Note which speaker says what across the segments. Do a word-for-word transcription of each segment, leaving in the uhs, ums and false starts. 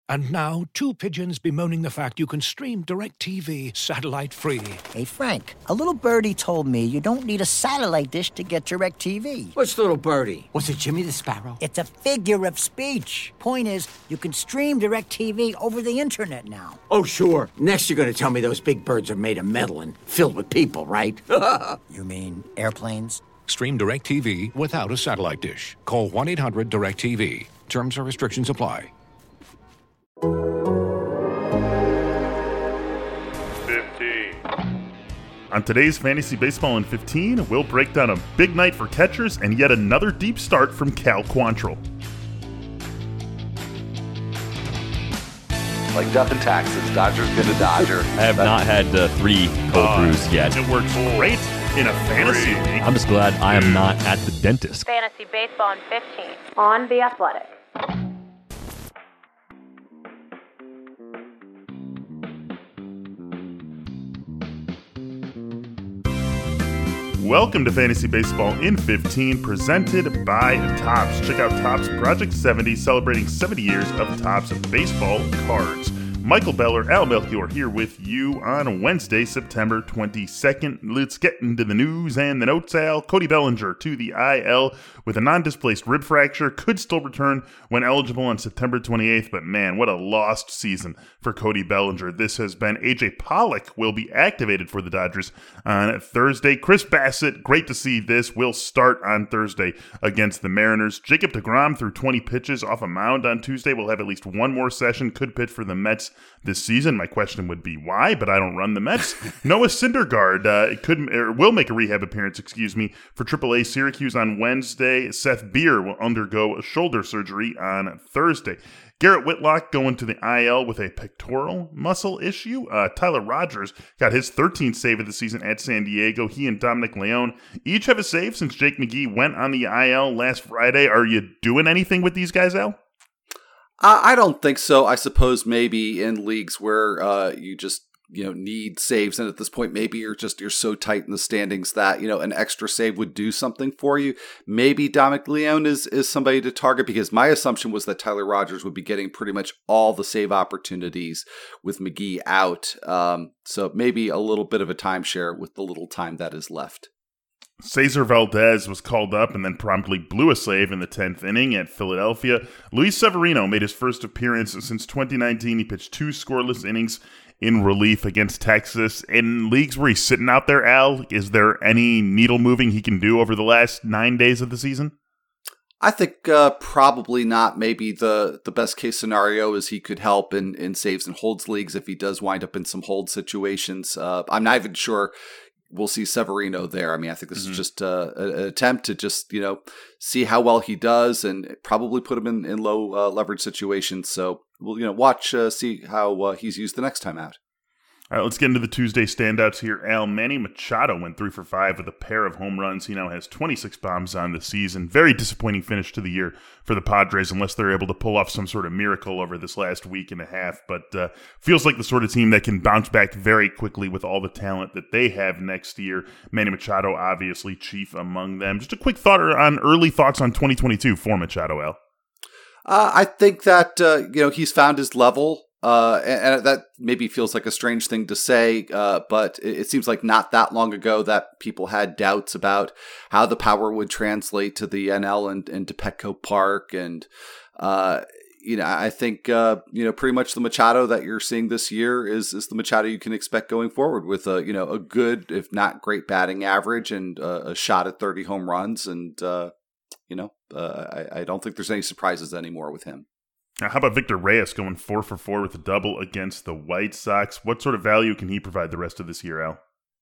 Speaker 1: And now, two pigeons bemoaning the fact you can stream DirecTV satellite-free.
Speaker 2: Hey, Frank, a little birdie told me you don't need a satellite dish to get DirecTV.
Speaker 3: What's little birdie?
Speaker 4: Was it Jimmy the Sparrow?
Speaker 2: It's a figure of speech. Point is, you can stream DirecTV over the internet now.
Speaker 3: Oh, sure. Next you're going to tell me those big birds are made of metal and filled with people, right?
Speaker 2: You mean airplanes?
Speaker 1: Stream DirecTV without a satellite dish. Call one eight hundred direct T V. Terms and restrictions apply.
Speaker 5: fifteen. On today's Fantasy Baseball in fifteen, we'll break down a big night for catchers and yet another deep start from Cal Quantrill.
Speaker 6: Like death and taxes, Dodger's been a Dodger.
Speaker 7: I have not had uh, three cold
Speaker 5: Uh,
Speaker 7: brews yet.
Speaker 5: It works great in a fantasy league.
Speaker 7: I'm just glad I am not at the dentist.
Speaker 8: Fantasy Baseball in fifteen on The Athletic.
Speaker 5: Welcome to Fantasy Baseball in fifteen, presented by Topps. Check out Topps Project seventy, celebrating seventy years of Topps baseball cards. Michael Beller, Al Melchior here with you on Wednesday, September twenty-second. Let's get into the news and the notes, Al. Cody Bellinger to the I L with a non-displaced rib fracture. Could still return when eligible on September twenty-eighth, but man, what a lost season for Cody Bellinger. This has been A J Pollock will be activated for the Dodgers on Thursday. Chris Bassett, great to see this, will start on Thursday against the Mariners. Jacob deGrom threw twenty pitches off a mound on Tuesday. Will have at least one more session, could pitch for the Mets this season. My question would be why, but I don't run the Mets. Noah Syndergaard uh, could or will make a rehab appearance, excuse me, for triple A Syracuse on Wednesday. Seth Beer will undergo a shoulder surgery on Thursday. Garrett Whitlock going to the I L with a pectoral muscle issue. Uh, Tyler Rogers got his thirteenth save of the season at San Diego. He and Dominic Leone each have a save since Jake McGee went on the I L last Friday. Are you doing anything with these guys, Al?
Speaker 6: I don't think so. I suppose maybe in leagues where uh, you just you know need saves, and at this point maybe you're just you're so tight in the standings that you know an extra save would do something for you. Maybe Dominic Leone is is somebody to target, because my assumption was that Tyler Rogers would be getting pretty much all the save opportunities with McGee out. Um, so maybe a little bit of a timeshare with the little time that is left.
Speaker 5: Cesar Valdez was called up and then promptly blew a save in the tenth inning at Philadelphia. Luis Severino made his first appearance since twenty nineteen. He pitched two scoreless innings in relief against Texas. In leagues where he's sitting out there, Al, is there any needle moving he can do over the last nine days of the season?
Speaker 6: I think uh, probably not. Maybe the, the best case scenario is he could help in, in saves and holds leagues if he does wind up in some hold situations. Uh, I'm not even sure we'll see Severino there. I mean, I think this mm-hmm. is just uh, an attempt to just, you know, see how well he does and probably put him in, in low uh, leverage situations. So we'll, you know, watch, uh, see how uh, he's used the next time out.
Speaker 5: All right, let's get into the Tuesday standouts here. Al, Manny Machado went three for five with a pair of home runs. He now has twenty-six bombs on the season. Very disappointing finish to the year for the Padres, unless they're able to pull off some sort of miracle over this last week and a half. But uh, feels like the sort of team that can bounce back very quickly with all the talent that they have next year. Manny Machado, obviously, chief among them. Just a quick thought on early thoughts on twenty twenty-two for Machado, Al.
Speaker 6: Uh, I think that uh, you know he's found his level. Uh, and, and that maybe feels like a strange thing to say, uh, but it, it seems like not that long ago that people had doubts about how the power would translate to the N L and, and to Petco Park. And, uh, you know, I think, uh, you know, pretty much the Machado that you're seeing this year is, is the Machado you can expect going forward with a, you know, a good, if not great batting average and uh, a shot at thirty home runs. And, uh, you know, uh, I, I don't think there's any surprises anymore with him.
Speaker 5: Now, how about Victor Reyes going four for four with a double against the White Sox? What sort of value can he provide the rest of this year, Al?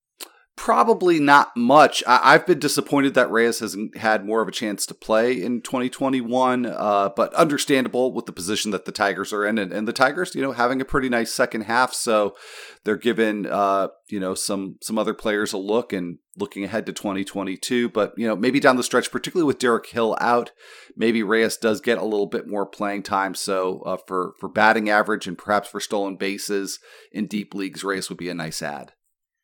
Speaker 6: Probably not much. I- I've been disappointed that Reyes hasn't had more of a chance to play in twenty twenty-one, uh, but understandable with the position that the Tigers are in. And, and the Tigers, you know, having a pretty nice second half, so they're giving, uh, you know, some some other players a look and looking ahead to twenty twenty-two. But, you know, maybe down the stretch, particularly with Derek Hill out, maybe Reyes does get a little bit more playing time. So uh, for, for batting average and perhaps for stolen bases in deep leagues, Reyes would be a nice add.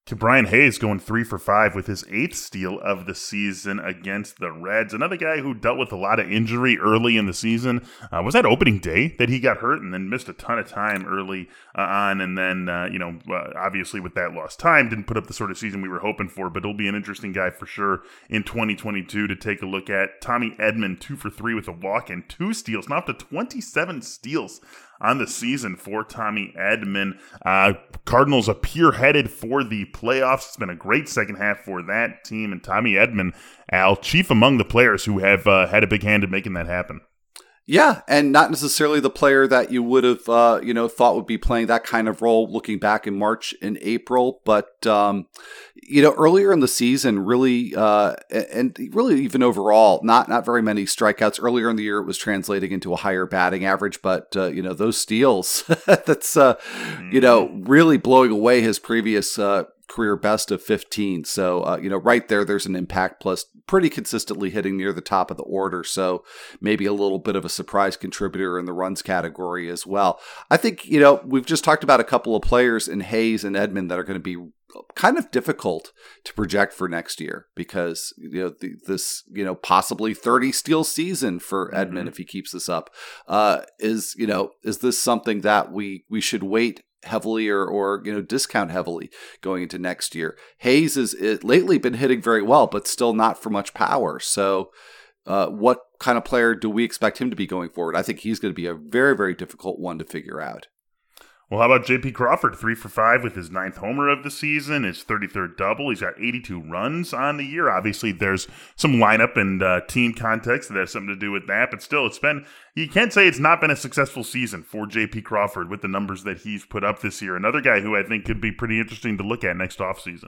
Speaker 5: Brian Hayes going three for five with his eighth steal of the season against the Reds. Another guy who dealt with a lot of injury early in the season. Uh, was that opening day that he got hurt and then missed a ton of time early uh, on? And then, uh, you know, uh, obviously with that lost time, didn't put up the sort of season we were hoping for, but he'll be an interesting guy for sure in twenty twenty-two to take a look at. Tommy Edman, two for three with a walk and two steals, now up to twenty-seven steals on the season for Tommy Edman. Uh, Cardinals appear headed for the playoffs. It's been a great second half for that team. And Tommy Edman, Al, chief among the players who have uh, had a big hand in making that happen.
Speaker 6: Yeah, and not necessarily the player that you would have, uh, you know, thought would be playing that kind of role looking back in March and April. But, um, you know, earlier in the season, really, uh, and really even overall, not not very many strikeouts. Earlier in the year, it was translating into a higher batting average. But, uh, you know, those steals, that's, uh, you know, really blowing away his previous uh career best of fifteen. So, uh, you know, right there, there's an impact plus pretty consistently hitting near the top of the order. So maybe a little bit of a surprise contributor in the runs category as well. I think, you know, we've just talked about a couple of players in Hayes and Edman that are going to be kind of difficult to project for next year because, you know, the, this, you know, possibly thirty steal season for Edman, mm-hmm. if he keeps this up, uh, is, you know, is this something that we, we should wait heavily or, or, you know, discount heavily going into next year? Hayes has it, lately been hitting very well, but still not for much power. So uh, what kind of player do we expect him to be going forward? I think he's going to be a very, very difficult one to figure out.
Speaker 5: Well, how about J P Crawford, three for five with his ninth homer of the season, his thirty-third double. He's got eighty-two runs on the year. Obviously, there's some lineup and uh, team context that has something to do with that, but still, it's been, you can't say it's not been a successful season for J P Crawford with the numbers that he's put up this year. Another guy who I think could be pretty interesting to look at next offseason.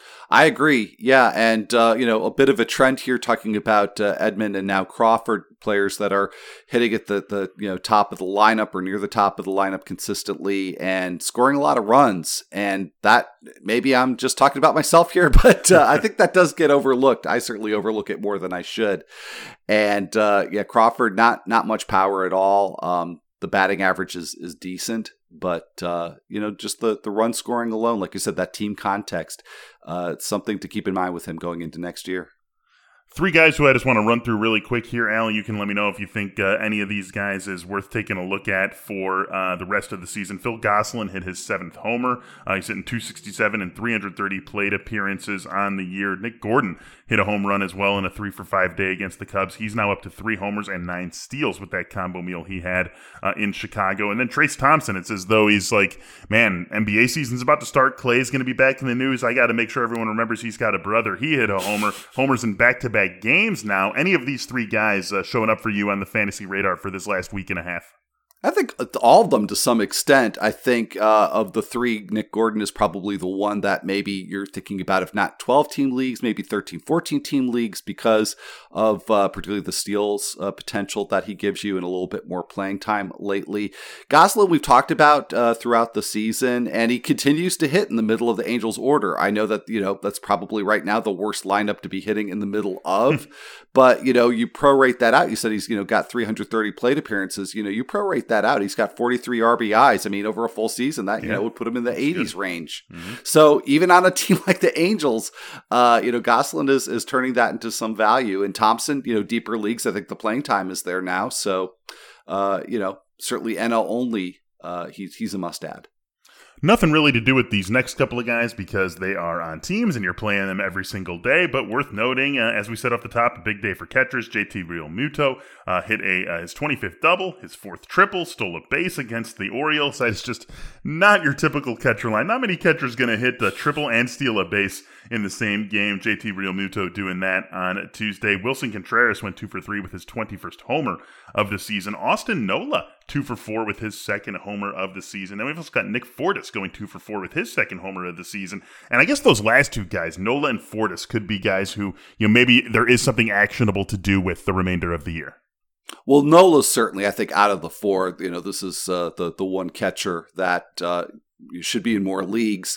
Speaker 6: I agree. Yeah. And, uh, you know, a bit of a trend here talking about uh, Edman and now Crawford, players that are hitting at the, the, you know, top of the lineup or near the top of the lineup consistently and scoring a lot of runs. And that, maybe I'm just talking about myself here, but uh, I think that does get overlooked. I certainly overlook it more than I should. And, uh, yeah, Crawford, not, not much power at all. Um, the batting average is, is decent. But, uh, you know, just the, the run scoring alone, like you said, that team context, uh, it's something to keep in mind with him going into next year.
Speaker 5: Three guys who I just want to run through really quick here. Al, you can let me know if you think uh, any of these guys is worth taking a look at for uh, the rest of the season. Phil Gosselin hit his seventh homer. Uh, he's hitting two sixty-seven and three hundred thirty plate appearances on the year. Nick Gordon hit a home run as well in a three for five day against the Cubs. He's now up to three homers and nine steals with that combo meal he had uh, in Chicago. And then Trace Thompson, it's as though he's like, man, N B A season's about to start. Clay's going to be back in the news. I got to make sure everyone remembers he's got a brother. He hit a homer. Homers in back-to-back games now. Any of these three guys uh, showing up for you on the fantasy radar for this last week and a half?
Speaker 6: I think all of them to some extent. I think uh, of the three, Nick Gordon is probably the one that maybe you're thinking about, if not twelve-team leagues, maybe thirteen, fourteen-team leagues because of uh, particularly the steals uh, potential that he gives you and a little bit more playing time lately. Gosselin, we've talked about uh, throughout the season, and he continues to hit in the middle of the Angels' order. I know that, you know, that's probably right now the worst lineup to be hitting in the middle of, but, you know, you prorate that out. You said he's, you know, got three hundred thirty plate appearances. You know, you prorate that out. He's got forty-three R B Is. I mean, over a full season, that, you yeah. know, would put him in the eighties range. Mm-hmm. So even on a team like the Angels, uh, you know, Gosselin is, is turning that into some value. And Thompson, you know, deeper leagues, I think the playing time is there now. So, uh, you know, certainly N L only, uh, he's, he's a must add.
Speaker 5: Nothing really to do with these next couple of guys because they are on teams and you're playing them every single day, but worth noting, uh, as we said off the top, a big day for catchers. J T Realmuto uh, hit a uh, his twenty-fifth double, his fourth triple, stole a base against the Orioles. It's just not your typical catcher line. Not many catchers going to hit a triple and steal a base in the same game. J T Realmuto doing that on Tuesday. Wilson Contreras went two for three with his twenty-first homer of the season. Austin Nola, two for four with his second homer of the season. And we've also got Nick Fortis going two for four with his second homer of the season. And I guess those last two guys, Nola and Fortis, could be guys who, you know, maybe there is something actionable to do with the remainder of the year.
Speaker 6: Well, Nola's certainly, I think, out of the four, you know, this is uh, the, the one catcher that uh, should be in more leagues.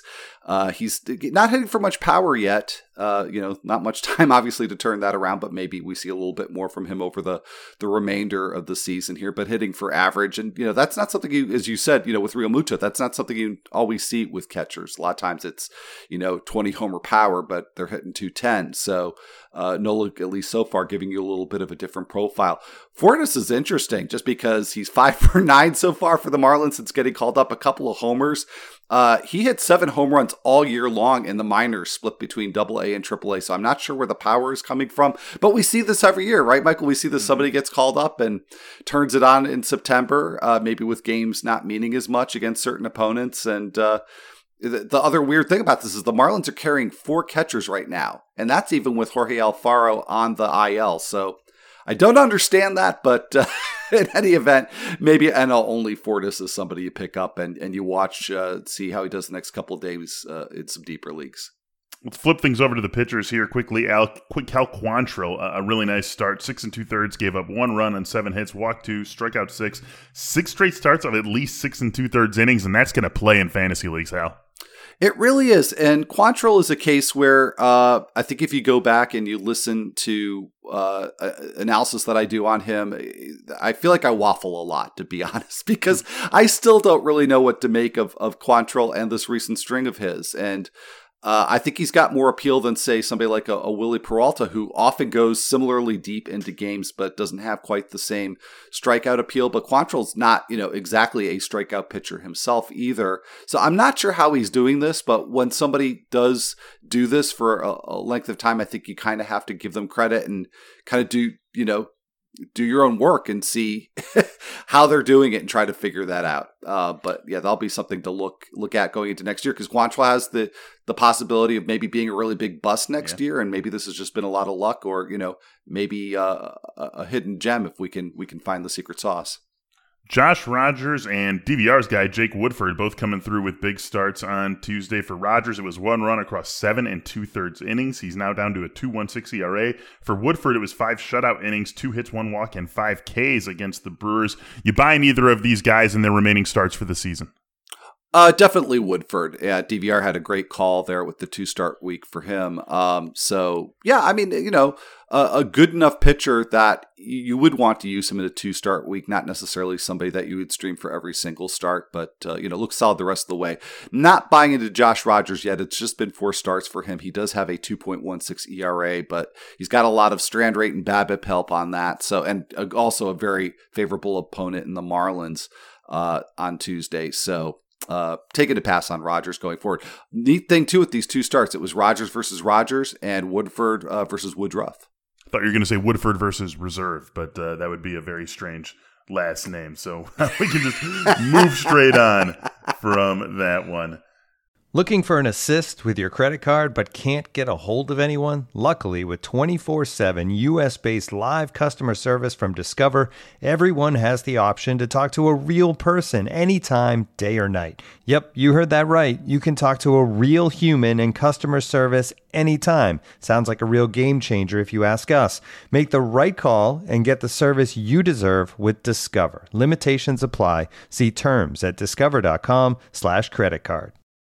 Speaker 6: Uh, he's not hitting for much power yet. Uh, you know, not much time, obviously, to turn that around, but maybe we see a little bit more from him over the, the remainder of the season here, but hitting for average. And, you know, that's not something you, as you said, you know, with Realmuto, that's not something you always see with catchers. A lot of times it's, you know, twenty homer power, but they're hitting two ten. So, uh, Nola, at least so far, giving you a little bit of a different profile. Fortis is interesting just because he's five for nine so far for the Marlins since getting called up, a couple of homers. Uh, he hit seven home runs all year long in the minors, split between double A and triple A. So I'm not sure where the power is coming from, but we see this every year, right, Michael? We see this, somebody gets called up and turns it on in September, uh, maybe with games not meaning as much against certain opponents. And, uh, the, the other weird thing about this is the Marlins are carrying four catchers right now. And that's even with Jorge Alfaro on the I L. So I don't understand that, but uh, in any event, maybe N L only Fortis is somebody you pick up and, and you watch, uh, see how he does the next couple of days uh, in some deeper leagues.
Speaker 5: Let's flip things over to the pitchers here quickly. Al, quick Cal Quantrill, a really nice start. Six and two thirds, gave up one run on seven hits, walked two, struck out six. Six straight starts of at least six and two thirds innings, and that's going to play in fantasy leagues, Al.
Speaker 6: It really is. And Quantrill is a case where uh, I think if you go back and you listen to uh, analysis that I do on him, I feel like I waffle a lot, to be honest, because I still don't really know what to make of, of Quantrill and this recent string of his. And Uh, I think he's got more appeal than, say, somebody like a, a Willie Peralta, who often goes similarly deep into games, but doesn't have quite the same strikeout appeal. But Quantrill's not, you know, exactly a strikeout pitcher himself either. So I'm not sure how he's doing this, but when somebody does do this for a, a length of time, I think you kind of have to give them credit and kind of do, you know, do your own work and see how they're doing it and try to figure that out. Uh, but yeah, that'll be something to look look at going into next year, because Quantrill has the the possibility of maybe being a really big bust next yeah. year, and maybe this has just been a lot of luck, or you know, maybe uh, a, a hidden gem if we can we can find the secret sauce.
Speaker 5: Josh Rogers and D V R's guy, Jake Woodford, both coming through with big starts on Tuesday. For Rogers, it was one run across seven and two-thirds innings. He's now down to a two point one six E R A. For Woodford, it was five shutout innings, two hits, one walk, and five Ks against the Brewers. You buy neither of these guys in their remaining starts for the season?
Speaker 6: Uh, definitely Woodford. Yeah, D V R had a great call there with the two-start week for him. Um, so, yeah, I mean, you know, a, a good enough pitcher that you would want to use him in a two-start week, not necessarily somebody that you would stream for every single start, but, uh, you know, looks solid the rest of the way. Not buying into Josh Rogers yet. It's just been four starts for him. He does have a two point one six E R A, but he's got a lot of strand rate and BABIP help on that. So, and also a very favorable opponent in the Marlins uh, on Tuesday. So, Uh, taking a pass on Rogers going forward. Neat thing too with these two starts, it was Rogers versus Rogers and Woodford uh, versus Woodruff.
Speaker 5: I thought you were going to say Woodford versus Reserve, but uh, that would be a very strange last name. So we can just move straight on from that one.
Speaker 4: Looking for an assist with your credit card but can't get a hold of anyone? Luckily, with twenty-four seven U S-based live customer service from Discover, everyone has the option to talk to a real person anytime, day or night. Yep, you heard that right. You can talk to a real human in customer service anytime. Sounds like a real game changer if you ask us. Make the right call and get the service you deserve with Discover. Limitations apply. See terms at discover.com slash credit card.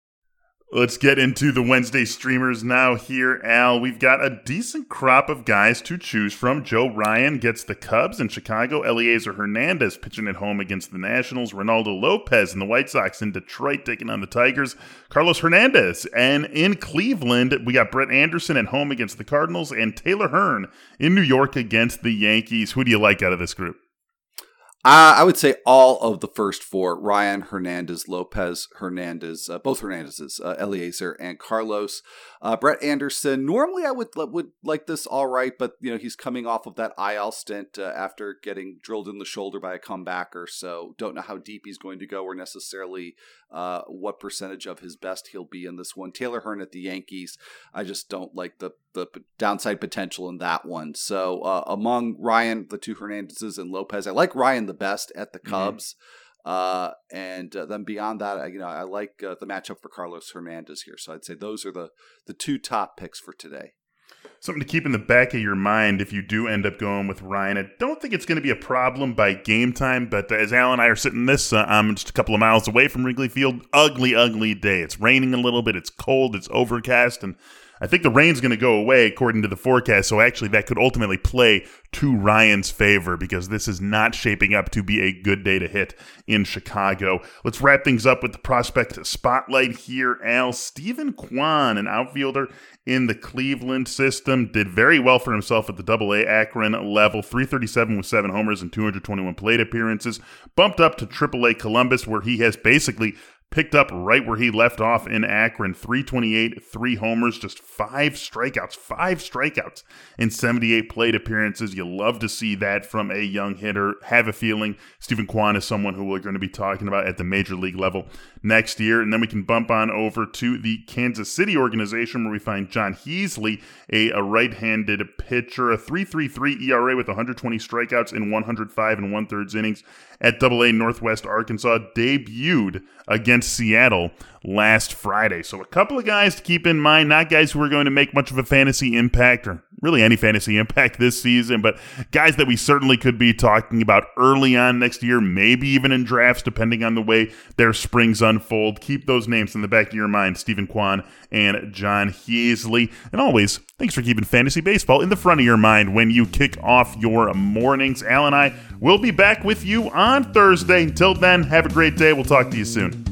Speaker 5: Let's get into the Wednesday streamers now here, Al. We've got a decent crop of guys to choose from. Joe Ryan gets the Cubs in Chicago. Eliezer Hernandez pitching at home against the Nationals. Ronaldo Lopez and the White Sox in Detroit taking on the Tigers. Carlos Hernandez. And in Cleveland, we got Brett Anderson at home against the Cardinals and Taylor Hearn in New York against the Yankees. Who do you like out of this group?
Speaker 6: Uh, I would say all of the first four: Ryan, Hernandez, Lopez, Hernandez, uh, both Hernandezes, uh, Eliezer and Carlos. Uh, Brett Anderson. Normally, I would would like this all right, but you know he's coming off of that I L stint uh, after getting drilled in the shoulder by a comebacker. So don't know how deep he's going to go, or necessarily uh, what percentage of his best he'll be in this one. Taylor Hearn at the Yankees. I just don't like the the downside potential in that one. So uh, among Ryan, the two Hernandezes, and Lopez, I like Ryan the best at the Cubs. Mm-hmm. Uh, and uh, then beyond that, I, you know, I like uh, the matchup for Carlos Hernandez here. So I'd say those are the, the two top picks for today.
Speaker 5: something to keep in the back of your mind if you do end up going with Ryan. I don't think it's going to be a problem by game time, but as Al and I are sitting this, uh, I'm just a couple of miles away from Wrigley Field. Ugly, ugly day. It's raining a little bit. It's cold. It's overcast, and I think the rain's going to go away according to the forecast, so actually that could ultimately play to Ryan's favor because this is not shaping up to be a good day to hit in Chicago. Let's wrap things up with the prospect spotlight here, Al. Steven Kwan, an outfielder in the Cleveland system, did very well for himself at the double A Akron level, three thirty-seven with seven homers and two hundred twenty-one plate appearances, bumped up to triple A Columbus where he has basically picked up right where he left off in Akron, three twenty-eight, three homers, just five strikeouts, five strikeouts in seventy-eight plate appearances. You love to see that from a young hitter. Have a feeling Steven Kwan is someone who we're going to be talking about at the major league level next year. And then we can bump on over to the Kansas City organization where we find John Heasley, a, a right-handed pitcher, a three point three three E R A with one hundred twenty strikeouts in one hundred five and one-thirds innings at double A Northwest Arkansas, debuted against Seattle last Friday. So a couple of guys to keep in mind, not guys who are going to make much of a fantasy impact or really any fantasy impact this season, but guys that we certainly could be talking about early on next year, maybe even in drafts, depending on the way their springs unfold. Keep those names in the back of your mind, Steven Kwan and John Heasley. And always, thanks for keeping fantasy baseball in the front of your mind when you kick off your mornings. Al and I will be back with you on Thursday. Until then, have a great day. We'll talk to you soon.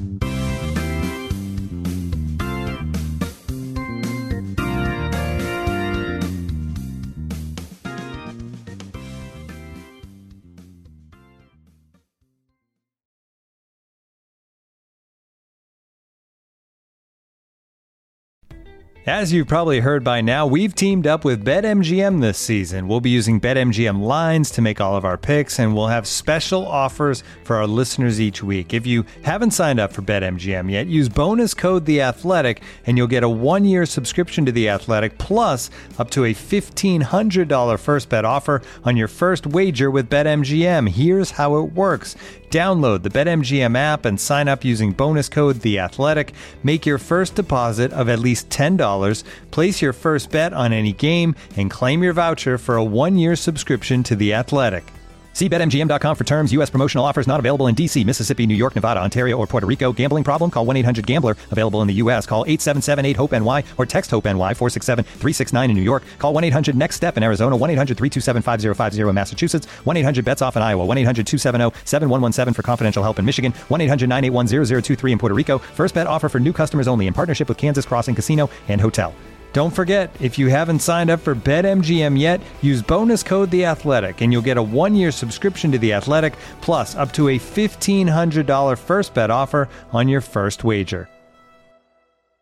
Speaker 4: As you've probably heard by now, we've teamed up with BetMGM this season. We'll be using BetMGM lines to make all of our picks, and we'll have special offers for our listeners each week. If you haven't signed up for BetMGM yet, use bonus code The Athletic, and you'll get a one-year subscription to The Athletic, plus up to a fifteen hundred dollars first bet offer on your first wager with BetMGM. Here's how it works. Download the BetMGM app and sign up using bonus code The Athletic. Make your first deposit of at least ten dollars, place your first bet on any game, and claim your voucher for a one-year subscription to The Athletic. See Bet M G M dot com for terms. U S promotional offers not available in D C, Mississippi, New York, Nevada, Ontario, or Puerto Rico. Gambling problem? Call one eight hundred gambler. Available in the U S. Call eight seven seven eight hope N Y or text HOPE-NY four six seven three six nine in New York. Call one eight hundred next step in Arizona. one eight hundred three two seven five zero five zero in Massachusetts. one eight hundred bets off in Iowa. one eight hundred two seven zero seven one one seven for confidential help in Michigan. one eight hundred nine eight one zero zero two three in Puerto Rico. First bet offer for new customers only in partnership with Kansas Crossing Casino and Hotel. Don't forget, if you haven't signed up for BetMGM yet, use bonus code The Athletic, and you'll get a one-year subscription to The Athletic, plus up to a fifteen hundred dollars first bet offer on your first wager.